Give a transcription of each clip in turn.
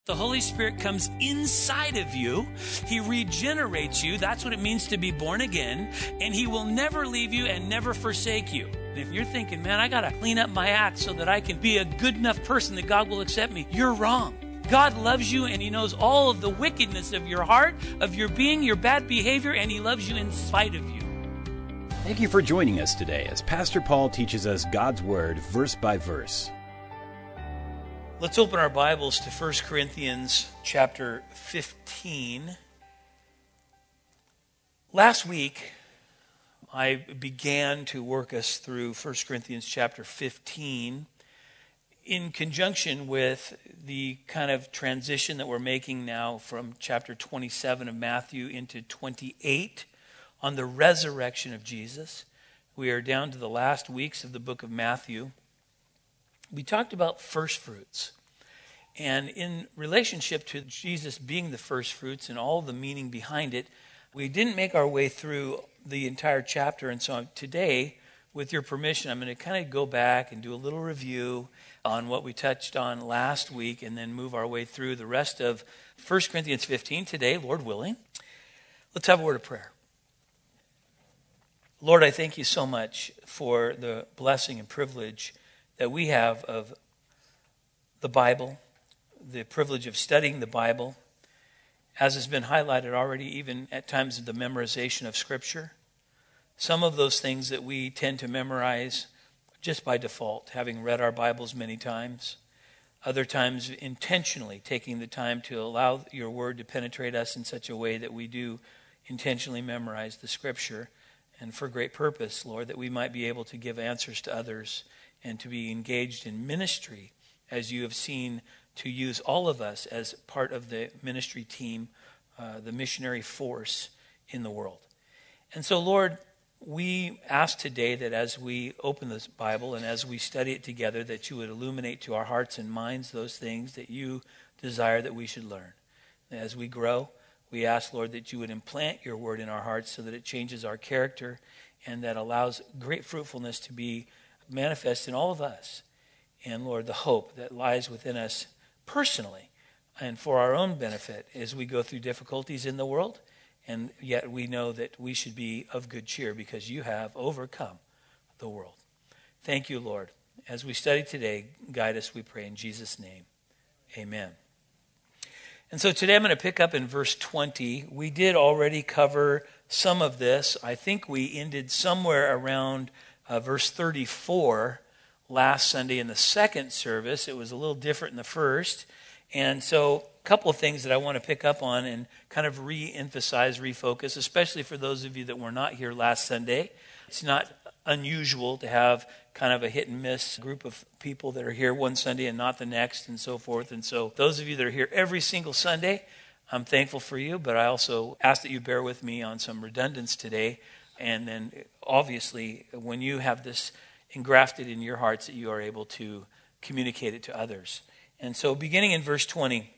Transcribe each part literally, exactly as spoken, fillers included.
The Holy Spirit comes inside of you. He regenerates you. That's what it means to be born again. And he will never leave you and never forsake you. If you're thinking, man, I got to clean up my act so that I can be a good enough person that God will accept me, you're wrong. God loves you and he knows all of the wickedness of your heart, of your being, your bad behavior, and he loves you in spite of you. Thank you for joining us today as Pastor Paul teaches us God's Word verse by verse. Let's open our Bibles to First Corinthians chapter fifteen. Last week, I began to work us through First Corinthians chapter fifteen in conjunction with the kind of transition that we're making now from chapter twenty-seven of Matthew into twenty-eight on the resurrection of Jesus. We are down to the last weeks of the book of Matthew. We talked about first fruits. And in relationship to Jesus being the first fruits and all the meaning behind it, we didn't make our way through the entire chapter. And so today, with your permission, I'm going to kind of go back and do a little review on what we touched on last week and then move our way through the rest of First Corinthians fifteen today, Lord willing. Let's have a word of prayer. Lord, I thank you so much for the blessing and privilege that we have of the Bible, the privilege of studying the Bible, as has been highlighted already, even at times of the memorization of Scripture. Some of those things that we tend to memorize just by default, having read our Bibles many times. Other times intentionally taking the time to allow your word to penetrate us in such a way that we do intentionally memorize the Scripture, and for great purpose, Lord, that we might be able to give answers to others and to be engaged in ministry as you have seen to use all of us as part of the ministry team, uh, the missionary force in the world. And so, Lord, we ask today that as we open this Bible and as we study it together, that you would illuminate to our hearts and minds those things that you desire that we should learn. As we grow, we ask, Lord, that you would implant your word in our hearts so that it changes our character and that allows great fruitfulness to be manifest in all of us. And Lord, the hope that lies within us personally and for our own benefit as we go through difficulties in the world. And yet we know that we should be of good cheer because you have overcome the world. Thank you, Lord. As we study today, guide us, we pray in Jesus' name. Amen. And so today I'm going to pick up in verse twenty. We did already cover some of this. I think we ended somewhere around uh, verse thirty-four last Sunday in the second service. It was a little different in the first. And so a couple of things that I want to pick up on and kind of re-emphasize, refocus, especially for those of you that were not here last Sunday. It's not unusual to have kind of a hit and miss group of people that are here one Sunday and not the next and so forth. And so those of you that are here every single Sunday, I'm thankful for you, but I also ask that you bear with me on some redundance today. And then obviously when you have this engrafted in your hearts, that you are able to communicate it to others. And so beginning in verse twenty,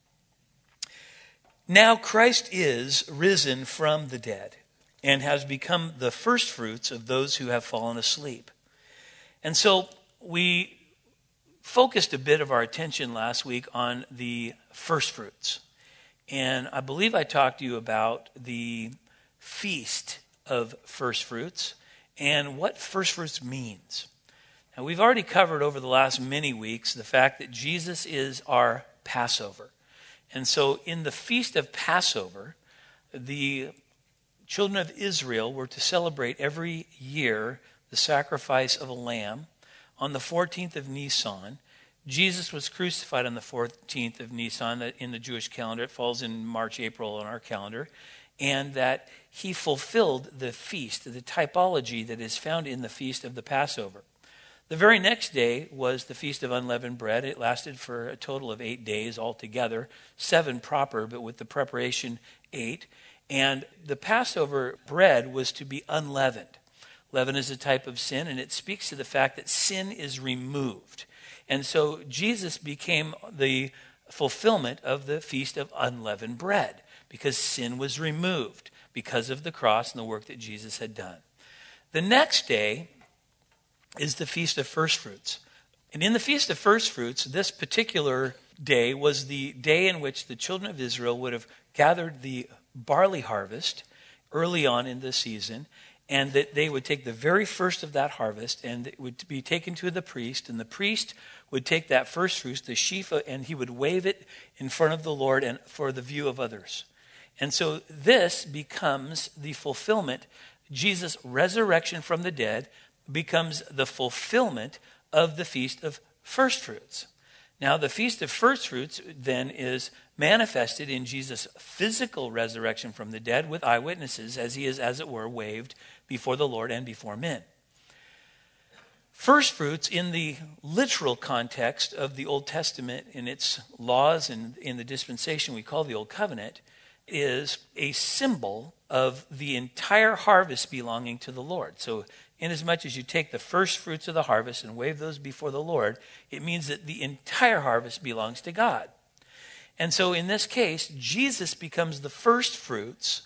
now Christ is risen from the dead and has become the firstfruits of those who have fallen asleep. And so we focused a bit of our attention last week on the firstfruits. And I believe I talked to you about the feast of firstfruits and what firstfruits means. Now, we've already covered over the last many weeks the fact that Jesus is our Passover. And so in the feast of Passover, the children of Israel were to celebrate every year the sacrifice of a lamb on the fourteenth of Nisan. Jesus was crucified on the fourteenth of Nisan in the Jewish calendar. It falls in March, April on our calendar. And that he fulfilled the feast, the typology that is found in the feast of the Passover. The very next day was the Feast of Unleavened Bread. It lasted for a total of eight days altogether, seven proper, but with the preparation, eight. And the Passover bread was to be unleavened. Leaven is a type of sin, and it speaks to the fact that sin is removed. And so Jesus became the fulfillment of the Feast of Unleavened Bread because sin was removed because of the cross and the work that Jesus had done. The next day is the Feast of First Fruits. And in the Feast of First Fruits, this particular day was the day in which the children of Israel would have gathered the barley harvest early on in the season, and that they would take the very first of that harvest, and it would be taken to the priest, and the priest would take that first fruit, the sheaf, and he would wave it in front of the Lord and for the view of others. And so this becomes the fulfillment. Jesus' resurrection from the dead becomes the fulfillment of the Feast of First Fruits. Now, the Feast of First Fruits then is manifested in Jesus' physical resurrection from the dead with eyewitnesses, as he is, as it were, waved before the Lord and before men. First fruits in the literal context of the Old Testament, in its laws and in the dispensation we call the Old Covenant, is a symbol of the entire harvest belonging to the Lord. So inasmuch as you take the first fruits of the harvest and wave those before the Lord, it means that the entire harvest belongs to God. And so in this case, Jesus becomes the first fruits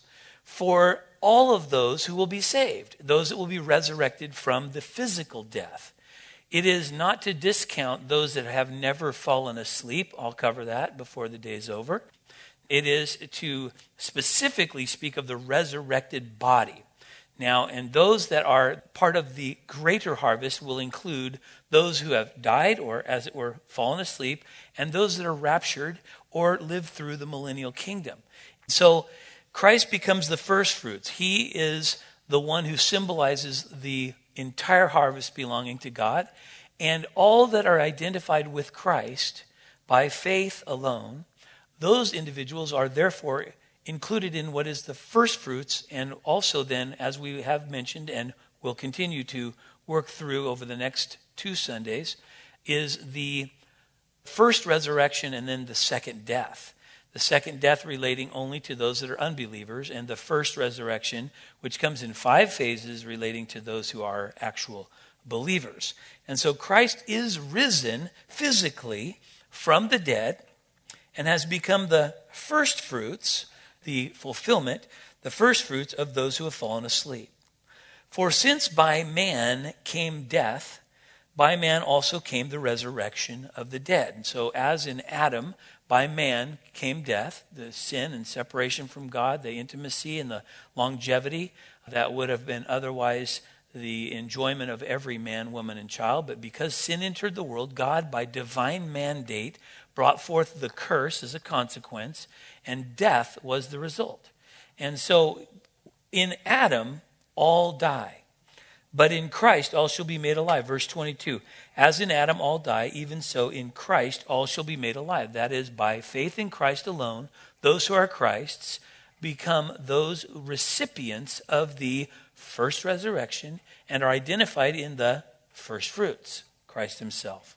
for all of those who will be saved, those that will be resurrected from the physical death. It is not to discount those that have never fallen asleep. I'll cover that before the day's over. It is to specifically speak of the resurrected body. Now, and those that are part of the greater harvest will include those who have died or, as it were, fallen asleep, and those that are raptured or live through the millennial kingdom. So Christ becomes the first fruits. He is the one who symbolizes the entire harvest belonging to God, and all that are identified with Christ by faith alone, those individuals are therefore included in what is the first fruits, and also then, as we have mentioned and will continue to work through over the next two Sundays, is the first resurrection and then the second death. The second death relating only to those that are unbelievers, and the first resurrection, which comes in five phases, relating to those who are actual believers. And so Christ is risen physically from the dead and has become the first fruits, the fulfillment, the first fruits of those who have fallen asleep. For since by man came death, by man also came the resurrection of the dead. And so as in Adam, by man came death, the sin and separation from God, the intimacy and the longevity that would have been otherwise the enjoyment of every man, woman, and child. But because sin entered the world, God, by divine mandate, brought forth the curse as a consequence, and death was the result. And so in Adam, all die. But in Christ, all shall be made alive. Verse twenty-two, as in Adam all die, even so in Christ all shall be made alive. That is, by faith in Christ alone, those who are Christ's become those recipients of the first resurrection and are identified in the first fruits, Christ himself.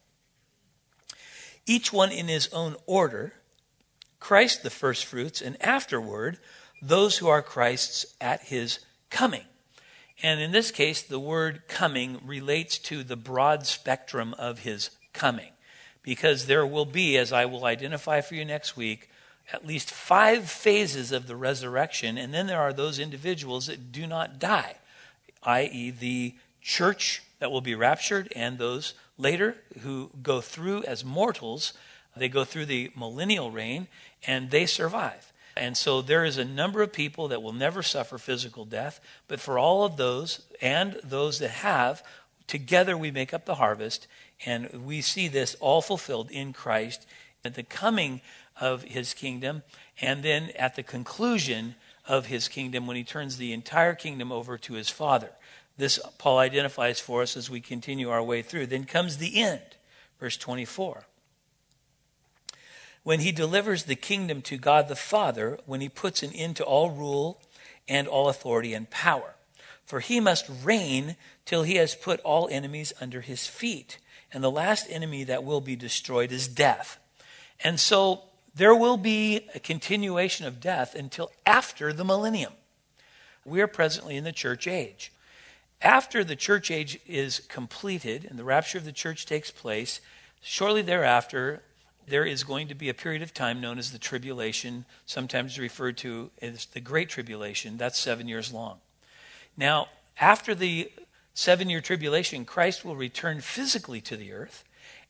Each one in his own order, Christ the first fruits, and afterward, those who are Christ's at his coming. And in this case, the word coming relates to the broad spectrum of his coming. Because there will be, as I will identify for you next week, at least five phases of the resurrection. And then there are those individuals that do not die, that is the church that will be raptured, and those later who go through as mortals. They go through the millennial reign and they survive. And so there is a number of people that will never suffer physical death, but for all of those and those that have, together we make up the harvest, and we see this all fulfilled in Christ at the coming of his kingdom, and then at the conclusion of his kingdom when he turns the entire kingdom over to his Father. This Paul identifies for us as we continue our way through. Then comes the end, verse twenty-four. When he delivers the kingdom to God the Father, when he puts an end to all rule and all authority and power. For he must reign till he has put all enemies under his feet. And the last enemy that will be destroyed is death. And so there will be a continuation of death until after the millennium. We are presently in the church age. After the church age is completed and the rapture of the church takes place, shortly thereafter, there is going to be a period of time known as the tribulation, sometimes referred to as the Great Tribulation. That's seven years long. Now, after the seven-year tribulation, Christ will return physically to the earth,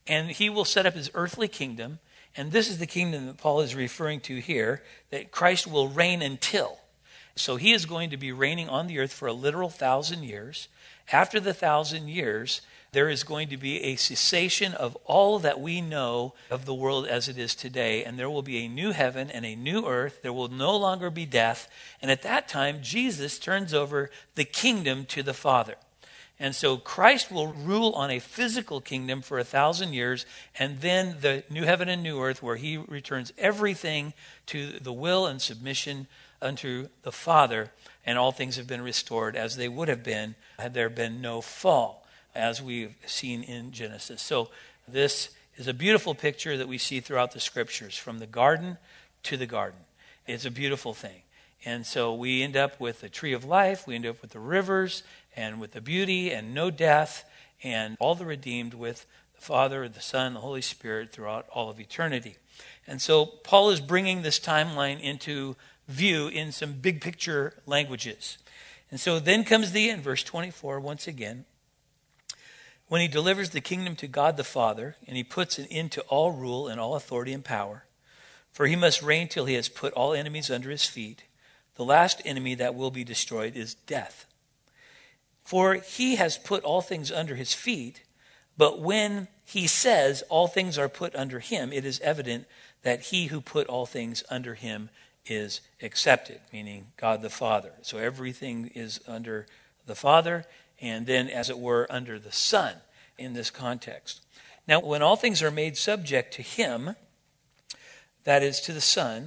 and he will set up his earthly kingdom. And this is the kingdom that Paul is referring to here, that Christ will reign until. So he is going to be reigning on the earth for a literal thousand years. After the thousand years, there is going to be a cessation of all that we know of the world as it is today. And there will be a new heaven and a new earth. There will no longer be death. And at that time, Jesus turns over the kingdom to the Father. And so Christ will rule on a physical kingdom for a thousand years, and then the new heaven and new earth, where he returns everything to the will and submission unto the Father, and all things have been restored as they would have been had there been no fall, as we've seen in Genesis. So this is a beautiful picture that we see throughout the scriptures, from the garden to the garden. It's a beautiful thing. And so we end up with the tree of life, we end up with the rivers, and with the beauty and no death, and all the redeemed with the Father, the Son, the Holy Spirit throughout all of eternity. And so Paul is bringing this timeline into view in some big picture languages. And so then comes the end, verse twenty-four, once again. When he delivers the kingdom to God the Father, and he puts an end to all rule and all authority and power, for he must reign till he has put all enemies under his feet. The last enemy that will be destroyed is death. For he has put all things under his feet, but when he says all things are put under him, it is evident that he who put all things under him is accepted, meaning God the Father. So everything is under the Father, and then, as it were, under the Son in this context. Now, when all things are made subject to him, that is, to the Son,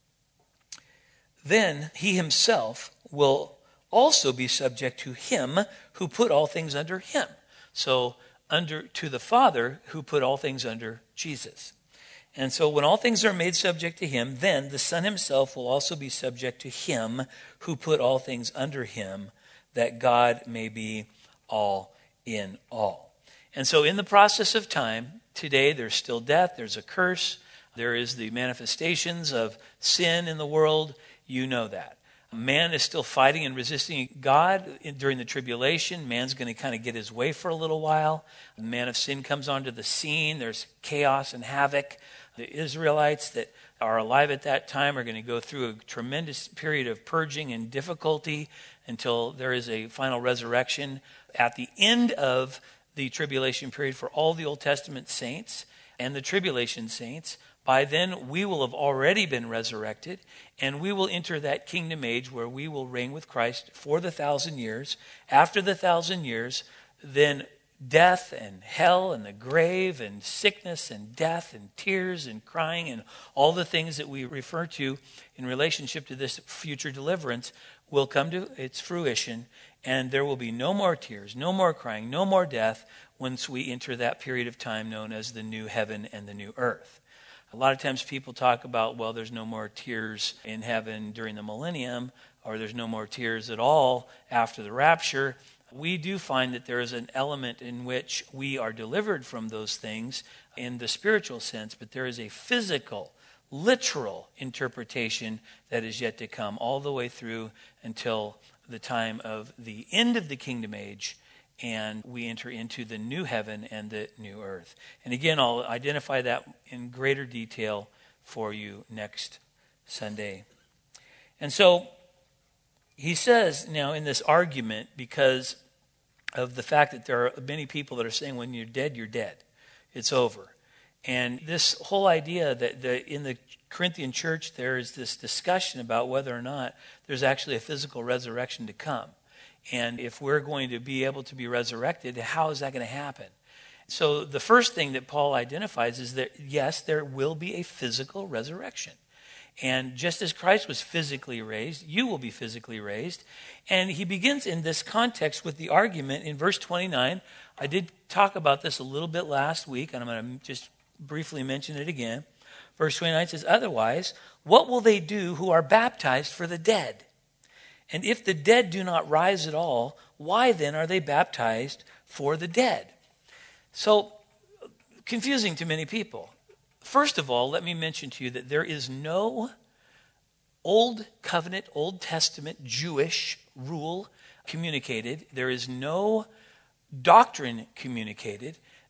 then he himself will also be subject to him who put all things under him. So under to the Father who put all things under Jesus. And so when all things are made subject to him, then the Son himself will also be subject to him who put all things under him, that God may be all in all. And so in the process of time, today there's still death, there's a curse, there is the manifestations of sin in the world. You know that. Man is still fighting and resisting God during the tribulation. Man's going to kind of get his way for a little while. The man of sin comes onto the scene. There's chaos and havoc. The Israelites that are alive at that time are going to go through a tremendous period of purging and difficulty until there is a final resurrection at the end of the tribulation period for all the Old Testament saints and the tribulation saints. By then, we will have already been resurrected, and we will enter that kingdom age where we will reign with Christ for the thousand years. After the thousand years, then death and hell and the grave and sickness and death and tears and crying and all the things that we refer to in relationship to this future deliverance will come to its fruition, and there will be no more tears, no more crying, no more death once we enter that period of time known as the new heaven and the new earth. A lot of times people talk about, well, there's no more tears in heaven during the millennium, or there's no more tears at all after the rapture. We do find that there is an element in which we are delivered from those things in the spiritual sense, but there is a physical, literal interpretation that is yet to come all the way through until the time of the end of the kingdom age, and we enter into the new heaven and the new earth. And again, I'll identify that in greater detail for you next Sunday. And so he says now in this argument, because of the fact that there are many people that are saying when you're dead, you're dead. It's over. And this whole idea that the, in the Corinthian church there is this discussion about whether or not there's actually a physical resurrection to come. And if we're going to be able to be resurrected, how is that going to happen? So the first thing that Paul identifies is that, yes, there will be a physical resurrection. And just as Christ was physically raised, you will be physically raised. And he begins in this context with the argument in verse twenty-nine. I did talk about this a little bit last week, and I'm going to just briefly mention it again. Verse twenty-nine says, otherwise, what will they do who are baptized for the dead? And if the dead do not rise at all, why then are they baptized for the dead? So, confusing to many people. First of all, let me mention to you that there is no Old Covenant, Old Testament Jewish rule communicated. There is no doctrine communicated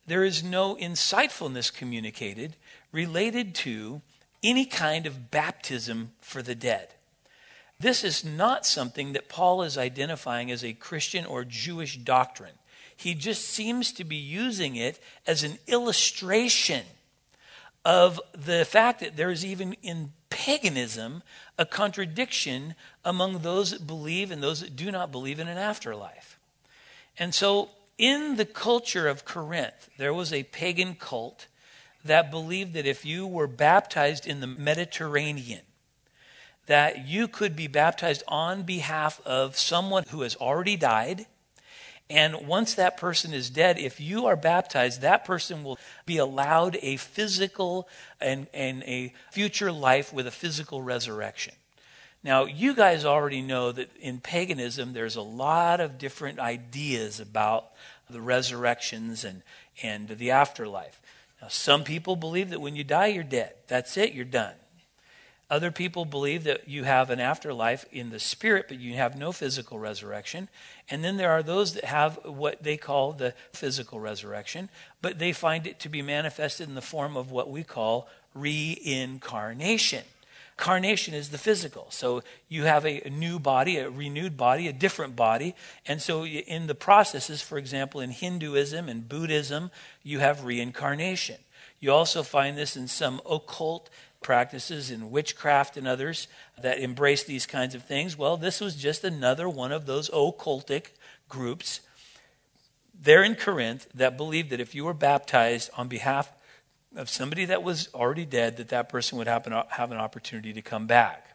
there is no insightfulness communicated related to any kind of baptism for the dead. This is not something that Paul is identifying as a Christian or Jewish doctrine. He just seems to be using it as an illustration of the fact that there is even in paganism a contradiction among those that believe and those that do not believe in an afterlife. And so in the culture of Corinth, there was a pagan cult that believed that if you were baptized in the Mediterranean, that you could be baptized on behalf of someone who has already died. And once that person is dead, if you are baptized, that person will be allowed a physical and, and a future life with a physical resurrection. Now, you guys already know that in paganism, there's a lot of different ideas about the resurrections and, and the afterlife. Now, some people believe that when you die, you're dead. That's it, you're done. Other people believe that you have an afterlife in the spirit, but you have no physical resurrection. And then there are those that have what they call the physical resurrection, but they find it to be manifested in the form of what we call reincarnation. Carnation is the physical. So you have a, a new body, a renewed body, a different body. And so in the processes, for example, in Hinduism and Buddhism, you have reincarnation. You also find this in some occult practices in witchcraft and others that embrace these kinds of things. Well, this was just another one of those occultic groups there in Corinth that believed that if you were baptized on behalf of somebody that was already dead, that that person would happen, have an opportunity to come back.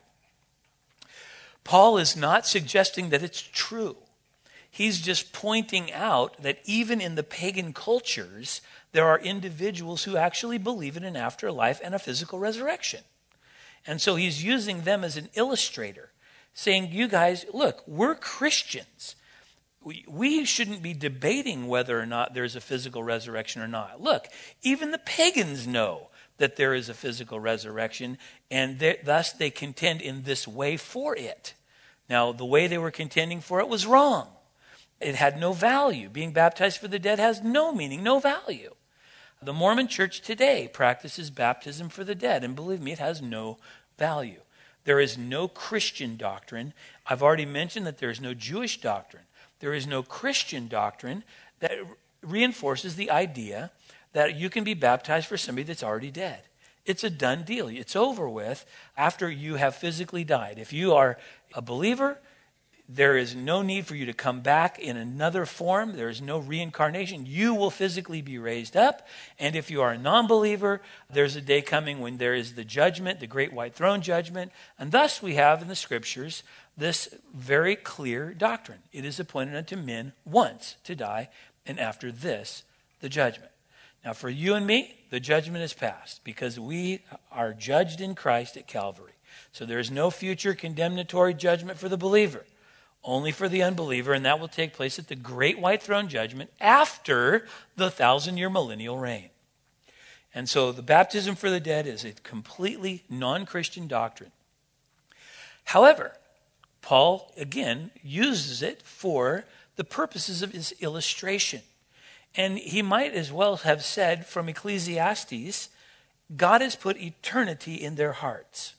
Paul is not suggesting that it's true. He's just pointing out that even in the pagan cultures, there are individuals who actually believe in an afterlife and a physical resurrection. And so he's using them as an illustrator, saying, you guys, look, we're Christians. We, we shouldn't be debating whether or not there's a physical resurrection or not. Look, even the pagans know that there is a physical resurrection, and thus they contend in this way for it. Now, the way they were contending for it was wrong. It had no value. Being baptized for the dead has no meaning, no value. The Mormon church today practices baptism for the dead, and believe me, it has no value. There is no Christian doctrine. I've already mentioned that there is no Jewish doctrine. There is no Christian doctrine that reinforces the idea that you can be baptized for somebody that's already dead. It's a done deal. It's over with after you have physically died. If you are a believer, there is no need for you to come back in another form. There is no reincarnation. You will physically be raised up. And if you are a non-believer, there's a day coming when there is the judgment, the great white throne judgment. And thus we have in the scriptures this very clear doctrine. It is appointed unto men once to die, and after this, the judgment. Now for you and me, the judgment is past because we are judged in Christ at Calvary. So there is no future condemnatory judgment for the believer. Only for the unbeliever, and that will take place at the great white throne judgment after the thousand-year millennial reign. And so the baptism for the dead is a completely non-Christian doctrine. However, Paul, again, uses it for the purposes of his illustration. And he might as well have said from Ecclesiastes, God has put eternity in their hearts.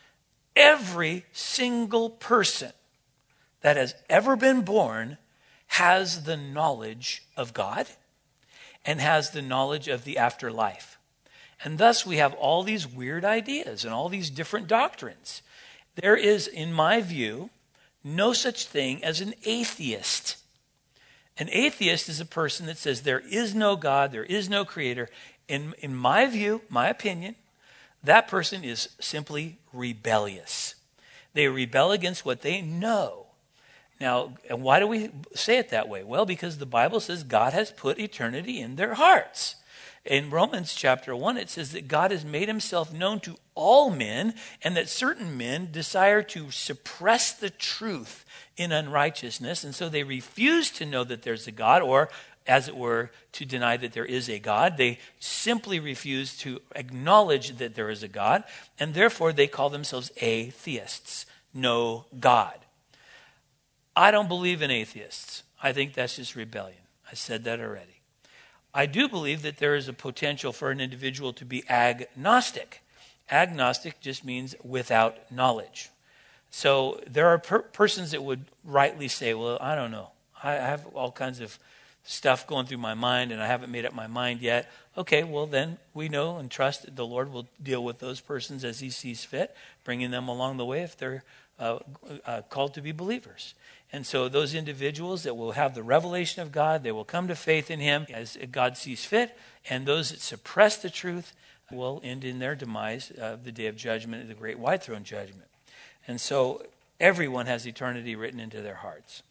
Every single person that has ever been born has the knowledge of God and has the knowledge of the afterlife. And thus we have all these weird ideas and all these different doctrines. There is, in my view, no such thing as an atheist. An atheist is a person that says there is no God, there is no creator. In, in my view, my opinion, that person is simply rebellious. They rebel against what they know. Now, why do we say it that way? Well, because the Bible says God has put eternity in their hearts. In Romans chapter one, it says that God has made himself known to all men and that certain men desire to suppress the truth in unrighteousness. And so they refuse to know that there's a God, or as it were, to deny that there is a God. They simply refuse to acknowledge that there is a God. And therefore they call themselves atheists. No God. I don't believe in atheists. I think that's just rebellion. I said that already. I do believe that there is a potential for an individual to be agnostic. Agnostic just means without knowledge. So there are per- persons that would rightly say, well, I don't know. I have all kinds of stuff going through my mind and I haven't made up my mind yet. Okay, well then we know and trust that the Lord will deal with those persons as he sees fit, bringing them along the way if they're uh, uh, called to be believers. And so those individuals that will have the revelation of God, they will come to faith in him as God sees fit, and those that suppress the truth will end in their demise of uh, the day of judgment, the great white throne judgment. And so everyone has eternity written into their hearts.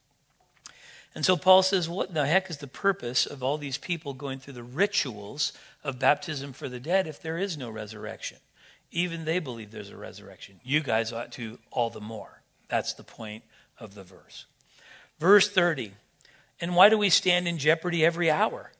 And so Paul says, what in the heck is the purpose of all these people going through the rituals of baptism for the dead if there is no resurrection? Even they believe there's a resurrection. You guys ought to all the more. That's the point of the verse. Verse thirty, and why do we stand in jeopardy every hour?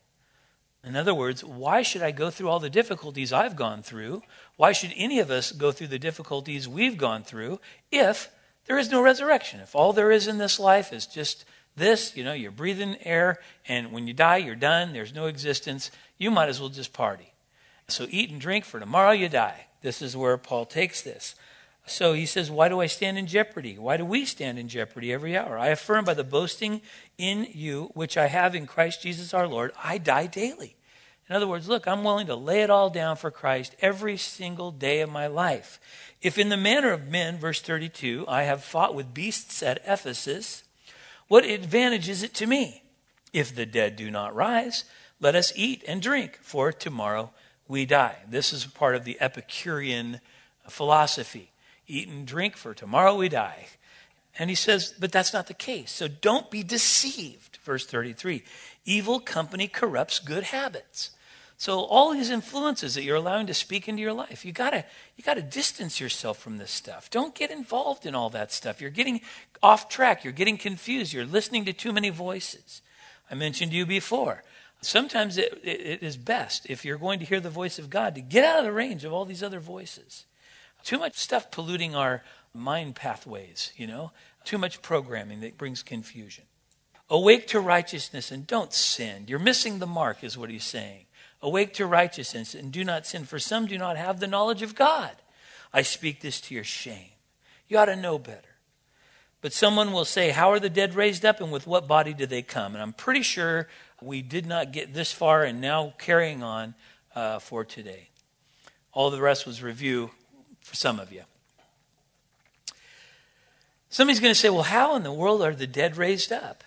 In other words, why should I go through all the difficulties I've gone through? Why should any of us go through the difficulties we've gone through if there is no resurrection? If all there is in this life is just this, you know, you're breathing air, and when you die, you're done. There's no existence. You might as well just party. So eat and drink, for tomorrow you die. This is where Paul takes this. So he says, why do I stand in jeopardy? Why do we stand in jeopardy every hour? I affirm by the boasting in you, which I have in Christ Jesus our Lord, I die daily. In other words, look, I'm willing to lay it all down for Christ every single day of my life. If in the manner of men, verse thirty-two, I have fought with beasts at Ephesus, what advantage is it to me? If the dead do not rise, let us eat and drink, for tomorrow we die. This is part of the Epicurean philosophy. Eat and drink, for tomorrow we die. And he says, but that's not the case. So don't be deceived. Verse thirty-three, evil company corrupts good habits. So all these influences that you're allowing to speak into your life, you gotta you gotta distance yourself from this stuff. Don't get involved in all that stuff. You're getting off track. You're getting confused. You're listening to too many voices. I mentioned to you before. Sometimes it, it, it is best, if you're going to hear the voice of God, to get out of the range of all these other voices. Too much stuff polluting our mind pathways, you know. Too much programming that brings confusion. Awake to righteousness and don't sin. You're missing the mark, is what he's saying. Awake to righteousness and do not sin, for some do not have the knowledge of God. I speak this to your shame. You ought to know better. But someone will say, how are the dead raised up and with what body do they come? And I'm pretty sure we did not get this far and now carrying on uh, for today. All the rest was review for some of you. Somebody's going to say, well, how in the world are the dead raised up?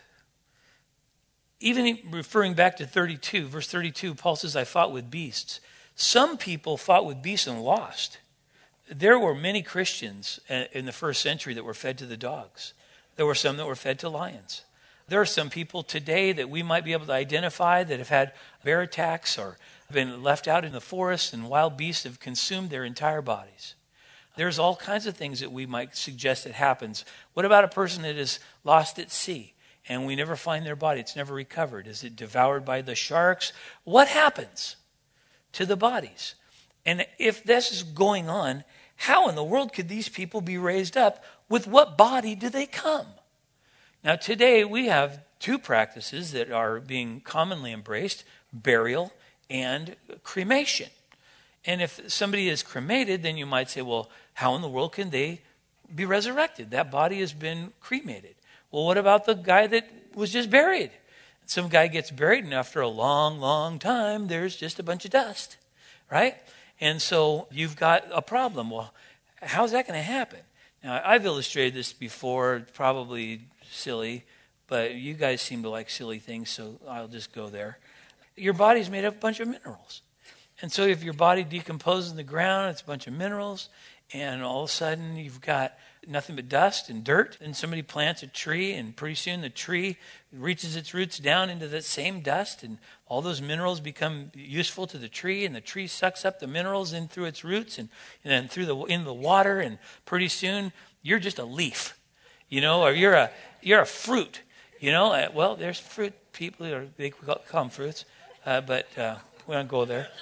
Even referring back to thirty-two, verse thirty-two, Paul says, I fought with beasts. Some people fought with beasts and lost. There were many Christians in the first century that were fed to the dogs. There were some that were fed to lions. There are some people today that we might be able to identify that have had bear attacks or been left out in the forest, and wild beasts have consumed their entire bodies. There's all kinds of things that we might suggest that happens. What about a person that is lost at sea and we never find their body? It's never recovered. Is it devoured by the sharks? What happens to the bodies? And if this is going on, how in the world could these people be raised up? With what body do they come? Now today we have two practices that are being commonly embraced, burial and cremation. And if somebody is cremated, then you might say, well, how in the world can they be resurrected? That body has been cremated. Well, what about the guy that was just buried? Some guy gets buried, and after a long, long time, there's just a bunch of dust, right? And so you've got a problem. Well, how's that going to happen? Now, I've illustrated this before, probably silly, but you guys seem to like silly things, so I'll just go there. Your body's made up of a bunch of minerals. And so if your body decomposes in the ground, it's a bunch of minerals, and all of a sudden you've got nothing but dust and dirt, and somebody plants a tree, and pretty soon the tree reaches its roots down into that same dust, and all those minerals become useful to the tree, and the tree sucks up the minerals in through its roots and, and then through the in the water, and pretty soon you're just a leaf, you know, or you're a you're a fruit, you know. Well, there's fruit people, or they call them fruits, uh, but uh, we don't go there.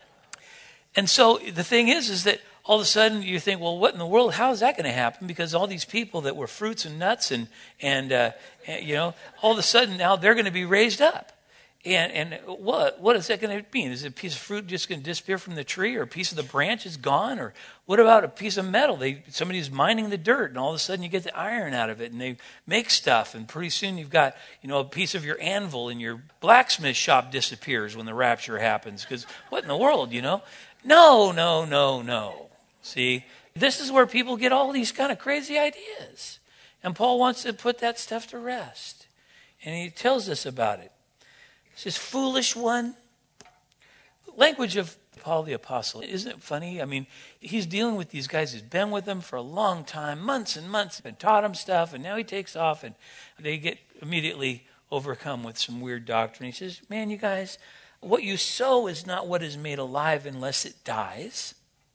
And so the thing is, is that all of a sudden you think, well, what in the world? How is that going to happen? Because all these people that were fruits and nuts and, and, uh, and you know, all of a sudden now they're going to be raised up. And and what what is that going to mean? Is a piece of fruit just going to disappear from the tree, or a piece of the branch is gone? Or what about a piece of metal? They somebody's mining the dirt, and all of a sudden you get the iron out of it, and they make stuff, and pretty soon you've got, you know, a piece of your anvil, and your blacksmith shop disappears when the rapture happens. Because what in the world, you know? No, no, no, no. See, this is where people get all these kind of crazy ideas, and Paul wants to put that stuff to rest, and he tells us about it. This foolish one. Language of Paul the Apostle. Isn't it funny? I mean, he's dealing with these guys. He's been with them for a long time, months and months, and taught them stuff, and now he takes off, and they get immediately overcome with some weird doctrine. He says, man, you guys, what you sow is not what is made alive unless it dies.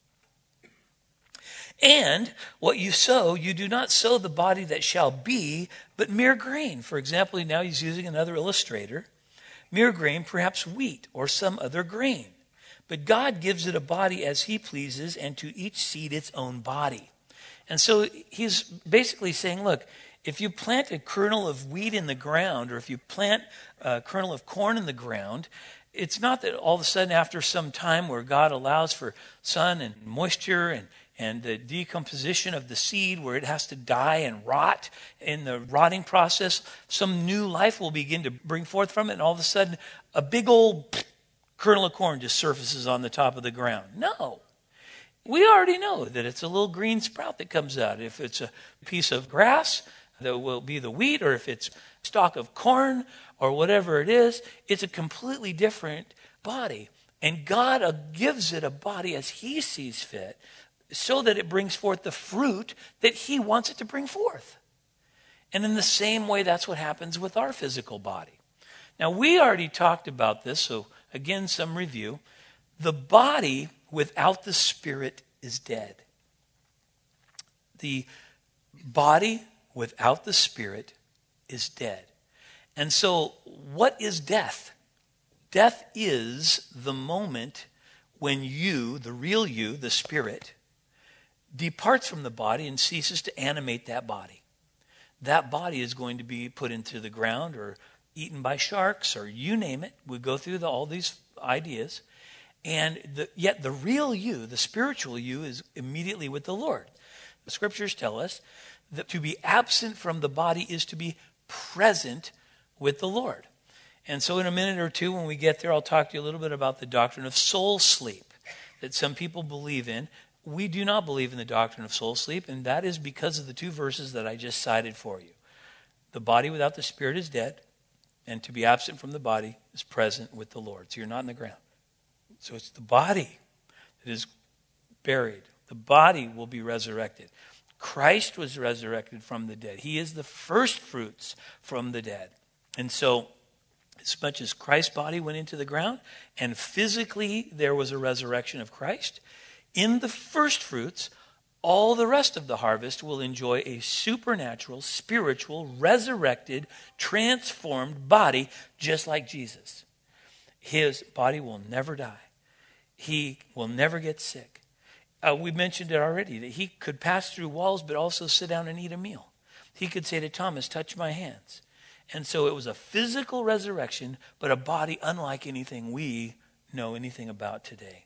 And what you sow, you do not sow the body that shall be, but mere grain. For example, now he's using another illustrator. Mere grain, perhaps wheat or some other grain. But God gives it a body as he pleases, and to each seed its own body. And so he's basically saying, look, if you plant a kernel of wheat in the ground, or if you plant a kernel of corn in the ground, it's not that all of a sudden after some time where God allows for sun and moisture and and the decomposition of the seed where it has to die and rot in the rotting process, some new life will begin to bring forth from it, and all of a sudden a big old kernel of corn just surfaces on the top of the ground. No. We already know that it's a little green sprout that comes out. If it's a piece of grass, that will be the wheat, or if it's a stalk of corn or whatever it is, it's a completely different body. And God gives it a body as he sees fit, so that it brings forth the fruit that he wants it to bring forth. And in the same way, that's what happens with our physical body. Now, we already talked about this, so again, some review. The body without the spirit is dead. The body without the spirit is dead. And so, what is death? Death is the moment when you, the real you, the spirit, departs from the body and ceases to animate that body. That body is going to be put into the ground or eaten by sharks, or you name it. We go through the, all these ideas. And the, yet the real you, the spiritual you, is immediately with the Lord. The scriptures tell us that to be absent from the body is to be present with the Lord. And so in a minute or two, when we get there, I'll talk to you a little bit about the doctrine of soul sleep that some people believe in. We do not believe in the doctrine of soul sleep, and that is because of the two verses that I just cited for you. The body without the spirit is dead, and to be absent from the body is present with the Lord. So you're not in the ground. So it's the body that is buried. The body will be resurrected. Christ was resurrected from the dead. He is the first fruits from the dead. And so as much as Christ's body went into the ground, and physically there was a resurrection of Christ, in the first fruits, all the rest of the harvest will enjoy a supernatural, spiritual, resurrected, transformed body just like Jesus. His body will never die. He will never get sick. Uh, we mentioned it already, that he could pass through walls but also sit down and eat a meal. He could say to Thomas, touch my hands. And so it was a physical resurrection, but a body unlike anything we know anything about today.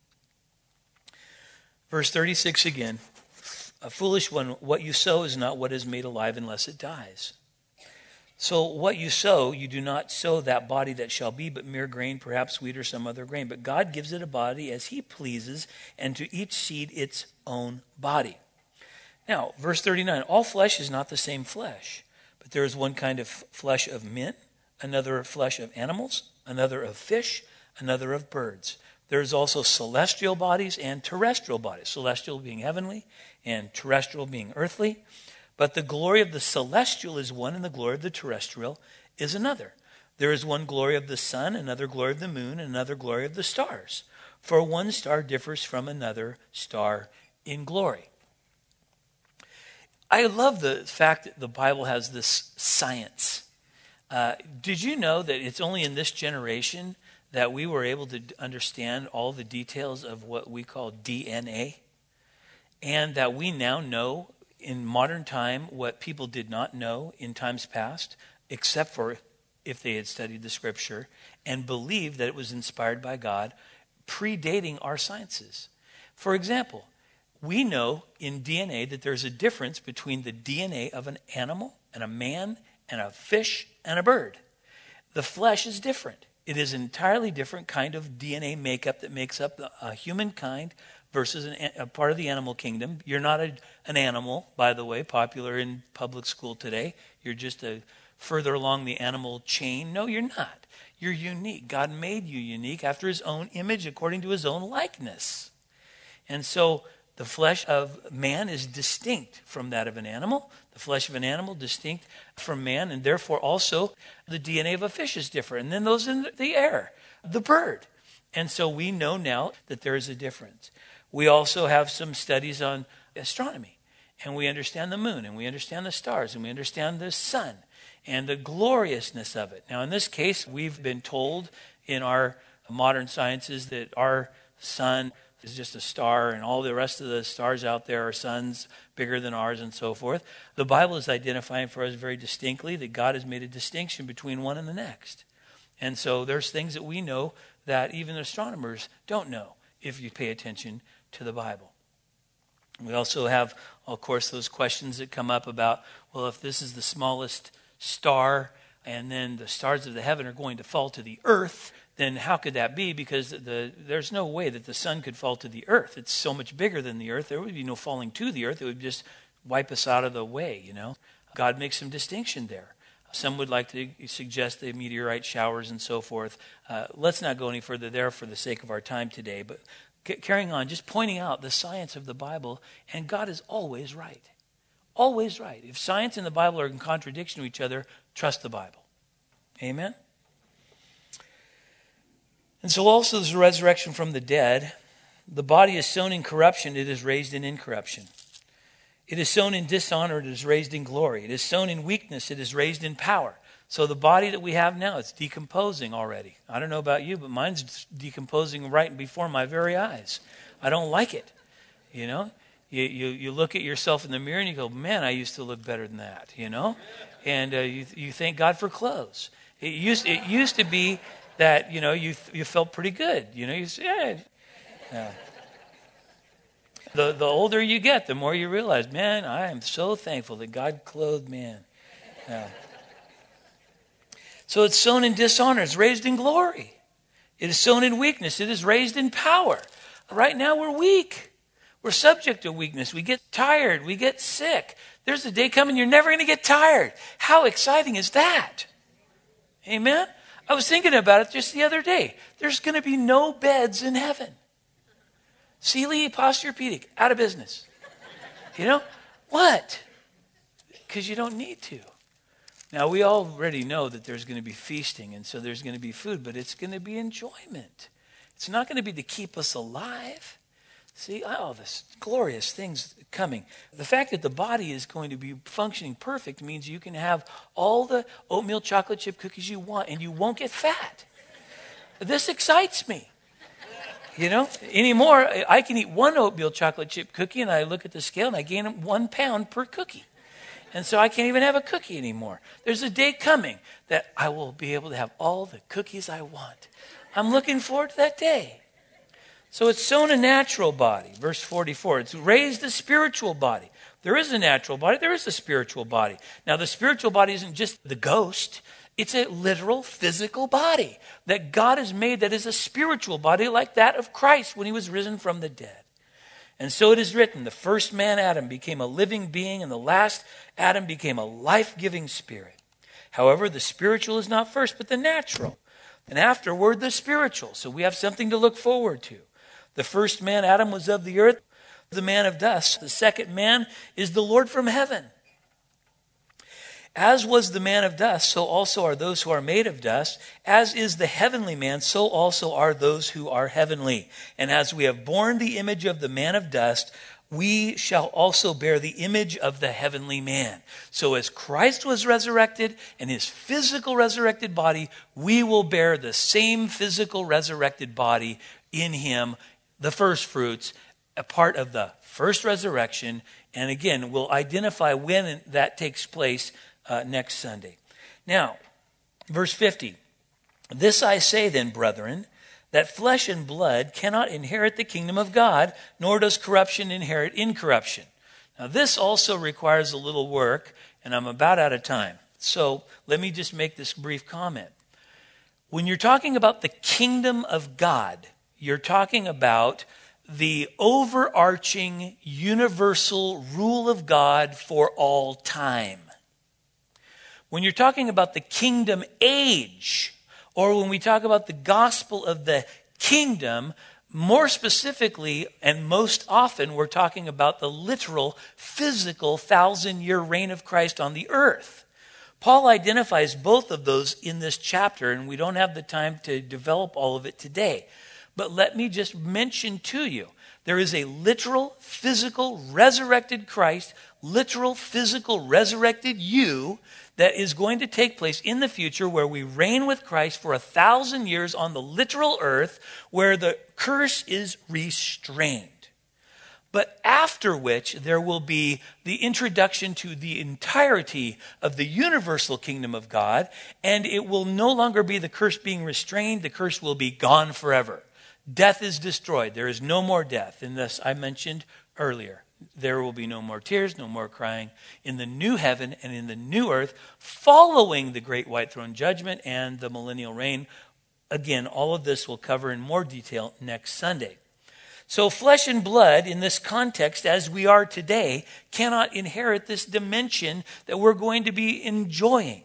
Verse thirty-six again, a foolish one, what you sow is not what is made alive unless it dies. So what you sow, you do not sow that body that shall be, but mere grain, perhaps wheat or some other grain. But God gives it a body as he pleases, and to each seed its own body. Now, verse thirty-nine, all flesh is not the same flesh, but there is one kind of flesh of men, another flesh of animals, another of fish, another of birds. There is also celestial bodies and terrestrial bodies, celestial being heavenly and terrestrial being earthly. But the glory of the celestial is one, and the glory of the terrestrial is another. There is one glory of the sun, another glory of the moon, and another glory of the stars. For one star differs from another star in glory. I love the fact that the Bible has this science. Uh, did you know that it's only in this generation that we were able to understand all the details of what we call D N A? And that we now know in modern time what people did not know in times past, except for if they had studied the scripture and believed that it was inspired by God, predating our sciences. For example, we know in D N A that there's a difference between the D N A of an animal and a man and a fish and a bird. The flesh is different. It is an entirely different kind of D N A makeup that makes up a humankind versus an, a part of the animal kingdom. You're not a, an animal, by the way, popular in public school today. You're just a further along the animal chain. No, you're not. You're unique. God made you unique after his own image, according to his own likeness. And so the flesh of man is distinct from that of an animal. The flesh of an animal distinct from man, and therefore also the D N A of a fish is different. And then those in the air, the bird. And so we know now that there is a difference. We also have some studies on astronomy, and we understand the moon, and we understand the stars, and we understand the sun, and the gloriousness of it. Now, in this case, we've been told in our modern sciences that our sun is just a star, and all the rest of the stars out there are suns bigger than ours and so forth. The Bible is identifying for us very distinctly that God has made a distinction between one and the next. And so there's things that we know that even astronomers don't know if you pay attention to the Bible. We also have, of course, those questions that come up about, well, if this is the smallest star and then the stars of the heaven are going to fall to the earth, then how could that be? Because the, there's no way that the sun could fall to the earth. It's so much bigger than the earth. There would be no falling to the earth. It would just wipe us out of the way, you know. God makes some distinction there. Some would like to suggest the meteorite showers and so forth. Uh, let's not go any further there for the sake of our time today. But c- carrying on, just pointing out the science of the Bible, and God is always right. Always right. If science and the Bible are in contradiction to each other, trust the Bible. Amen? And so also there's a resurrection from the dead. The body is sown in corruption, it is raised in incorruption. It is sown in dishonor, it is raised in glory. It is sown in weakness, it is raised in power. So the body that we have now, it's decomposing already. I don't know about you, but mine's decomposing right before my very eyes. I don't like it. You know, you, you, you look at yourself in the mirror and you go, man, I used to look better than that, you know. And uh, you, you thank God for clothes. It used, it used to be that, you know, you you felt pretty good. You know, you say, yeah. yeah. The, the older you get, the more you realize, man, I am so thankful that God clothed man. Yeah. So it's sown in dishonor, it's raised in glory. It is sown in weakness, it is raised in power. Right now we're weak. We're subject to weakness. We get tired, we get sick. There's a day coming you're never going to get tired. How exciting is that? Amen? I was thinking about it just the other day. There's going to be no beds in heaven. Sealy Posturepedic, out of business. You know? What? Because you don't need to. Now, we already know that there's going to be feasting, and so there's going to be food, but it's going to be enjoyment. It's not going to be to keep us alive. See, oh, this glorious things coming. The fact that the body is going to be functioning perfect means you can have all the oatmeal chocolate chip cookies you want and you won't get fat. This excites me. You know, anymore, I can eat one oatmeal chocolate chip cookie and I look at the scale and I gain one pound per cookie. And so I can't even have a cookie anymore. There's a day coming that I will be able to have all the cookies I want. I'm looking forward to that day. So it's sown a natural body, verse forty-four. It's raised a spiritual body. There is a natural body, there is a spiritual body. Now the spiritual body isn't just the ghost. It's a literal physical body that God has made that is a spiritual body like that of Christ when he was risen from the dead. And so it is written, the first man, Adam, became a living being, and the last Adam became a life-giving spirit. However, the spiritual is not first, but the natural. And afterward, the spiritual. So we have something to look forward to. The first man, Adam, was of the earth, the man of dust. The second man is the Lord from heaven. As was the man of dust, so also are those who are made of dust. As is the heavenly man, so also are those who are heavenly. And as we have borne the image of the man of dust, we shall also bear the image of the heavenly man. So as Christ was resurrected in his physical resurrected body, we will bear the same physical resurrected body in him, the first fruits, a part of the first resurrection. And again, we'll identify when that takes place Uh, next Sunday. Now, Verse fifty, this I say then, brethren, that flesh and blood cannot inherit the kingdom of God, nor does corruption inherit incorruption. Now this also requires a little work, and I'm about out of time. So let me just make this brief comment. When you're talking about the kingdom of God, you're talking about the overarching universal rule of God for all time. When you're talking about the kingdom age, or when we talk about the gospel of the kingdom, more specifically and most often we're talking about the literal, physical thousand-year reign of Christ on the earth. Paul identifies both of those in this chapter, and we don't have the time to develop all of it today. But let me just mention to you, there is a literal, physical, resurrected Christ, literal, physical, resurrected you that is going to take place in the future where we reign with Christ for a thousand years on the literal earth where the curse is restrained. But after which there will be the introduction to the entirety of the universal kingdom of God, and it will no longer be the curse being restrained. The curse will be gone forever. Death is destroyed. There is no more death. And this I mentioned earlier. There will be no more tears, no more crying in the new heaven and in the new earth following the great white throne judgment and the millennial reign. Again, all of this we'll cover in more detail next Sunday. So flesh and blood in this context, as we are today, cannot inherit this dimension that we're going to be enjoying.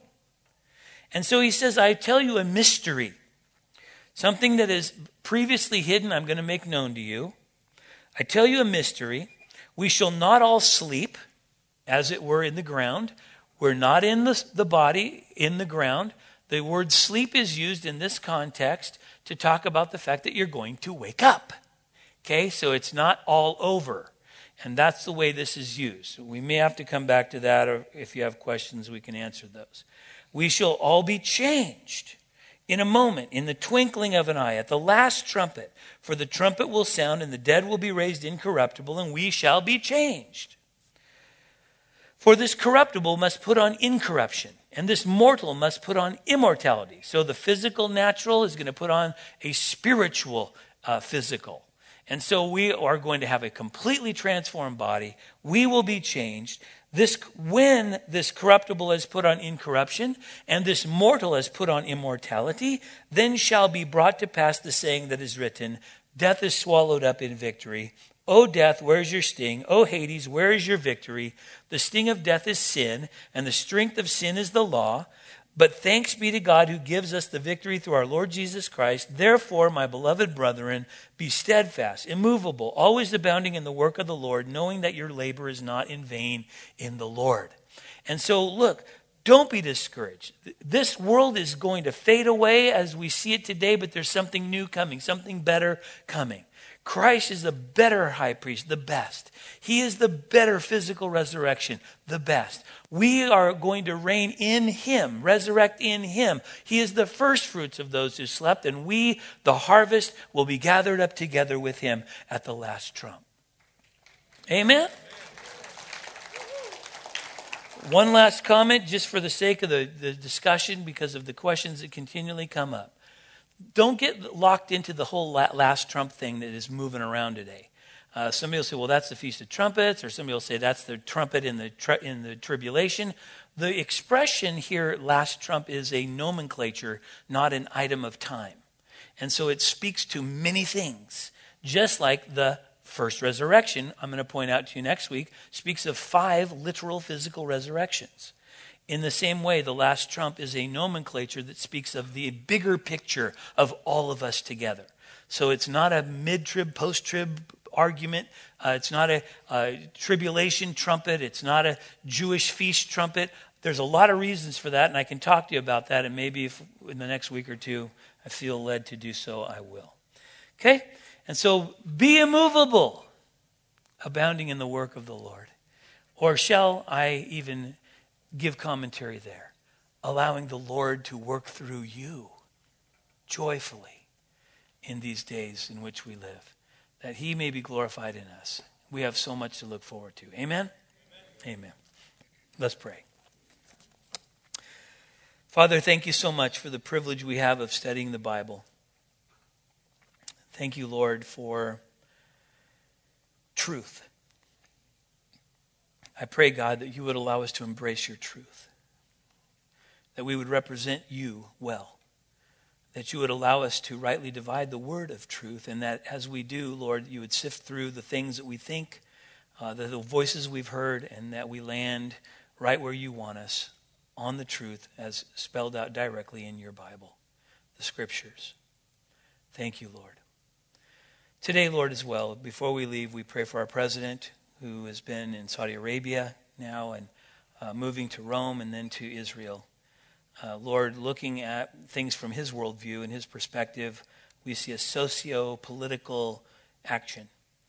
And so he says, I tell you a mystery. Something that is previously hidden, I'm going to make known to you. I tell you a mystery. We shall not all sleep, as it were, in the ground. We're not in the, the body, in the ground. The word sleep is used in this context to talk about the fact that you're going to wake up. Okay, so it's not all over. And that's the way this is used. We may have to come back to that, or if you have questions, we can answer those. We shall all be changed in a moment, in the twinkling of an eye, at the last trumpet. For the trumpet will sound, and the dead will be raised incorruptible, and we shall be changed. For this corruptible must put on incorruption, and this mortal must put on immortality. So the physical natural is going to put on a spiritual uh, physical. And so we are going to have a completely transformed body. We will be changed. This, when this corruptible is put on incorruption, and this mortal is put on immortality, then shall be brought to pass the saying that is written, death is swallowed up in victory. O death, where is your sting? O Hades, where is your victory? The sting of death is sin, and the strength of sin is the law. But thanks be to God who gives us the victory through our Lord Jesus Christ. Therefore, my beloved brethren, be steadfast, immovable, always abounding in the work of the Lord, knowing that your labor is not in vain in the Lord. And so, look, don't be discouraged. This world is going to fade away as we see it today, but there's something new coming, something better coming. Christ is the better high priest, the best. He is the better physical resurrection, the best. We are going to reign in him, resurrect in him. He is the first fruits of those who slept, and we, the harvest, will be gathered up together with him at the last trump. Amen? One last comment, just for the sake of the, the discussion, because of the questions that continually come up. Don't get locked into the whole last trump thing that is moving around today. Uh, somebody will say, well, that's the Feast of Trumpets, or somebody will say that's the trumpet in the tri- in the tribulation. The expression here, last trump, is a nomenclature, not an item of time. And so it speaks to many things, just like the first resurrection, I'm going to point out to you next week, speaks of five literal physical resurrections. In the same way, the last trump is a nomenclature that speaks of the bigger picture of all of us together. So it's not a mid-trib, post-trib argument. Uh, it's not a, a tribulation trumpet. It's not a Jewish feast trumpet. There's a lot of reasons for that, and I can talk to you about that, and maybe if in the next week or two I feel led to do so, I will. Okay? And so be immovable, abounding in the work of the Lord. Or shall I even give commentary there, allowing the Lord to work through you joyfully in these days in which we live, that he may be glorified in us. We have so much to look forward to. Amen? Amen. Amen. Let's pray. Father, thank you so much for the privilege we have of studying the Bible. Thank you, Lord, for truth. I pray, God, that you would allow us to embrace your truth, that we would represent you well, that you would allow us to rightly divide the word of truth, and that as we do, Lord, you would sift through the things that we think, uh, the, the voices we've heard, and that we land right where you want us, on the truth as spelled out directly in your Bible, the Scriptures. Thank you, Lord. Today, Lord, as well, before we leave, we pray for our president, who has been in Saudi Arabia now and uh, moving to Rome and then to Israel. Uh, Lord, looking at things from his worldview and his perspective, we see a socio-political action.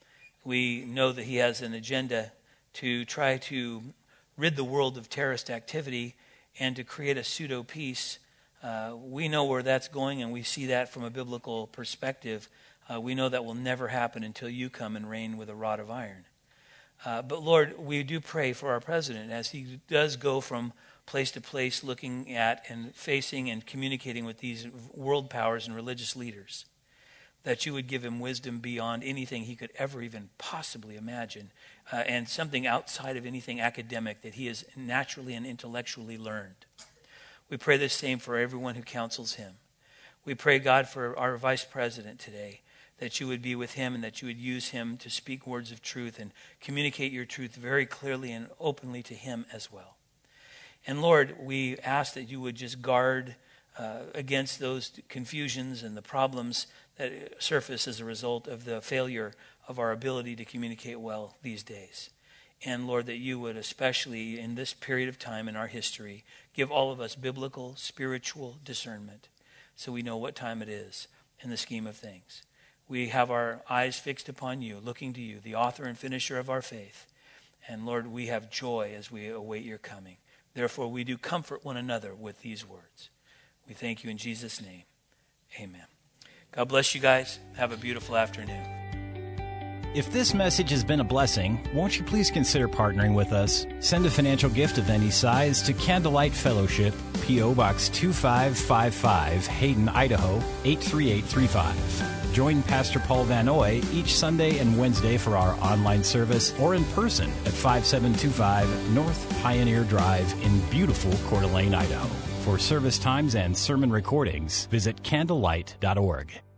We know that he has an agenda to try to rid the world of terrorist activity and to create a pseudo-peace. Uh, we know where that's going, and we see that from a biblical perspective. Uh, we know that will never happen until you come and reign with a rod of iron. Uh, but Lord, we do pray for our president as he does go from place to place looking at and facing and communicating with these world powers and religious leaders, that you would give him wisdom beyond anything he could ever even possibly imagine, uh, and something outside of anything academic that he has naturally and intellectually learned. We pray the same for everyone who counsels him. We pray, God, for our vice president today, that you would be with him and that you would use him to speak words of truth and communicate your truth very clearly and openly to him as well. And Lord, we ask that you would just guard uh, against those confusions and the problems that surface as a result of the failure of our ability to communicate well these days. And Lord, that you would, especially in this period of time in our history, give all of us biblical, spiritual discernment so we know what time it is in the scheme of things. We have our eyes fixed upon you, looking to you, the author and finisher of our faith. And Lord, we have joy as we await your coming. Therefore, we do comfort one another with these words. We thank you in Jesus' name. Amen. God bless you guys. Have a beautiful afternoon. If this message has been a blessing, won't you please consider partnering with us? Send a financial gift of any size to Candlelight Fellowship, P O Box two five five five, Hayden, Idaho, eight three eight three five. Join Pastor Paul Van Oy each Sunday and Wednesday for our online service or in person at five seven two five North Pioneer Drive in beautiful Coeur d'Alene, Idaho. For service times and sermon recordings, visit candlelight dot org.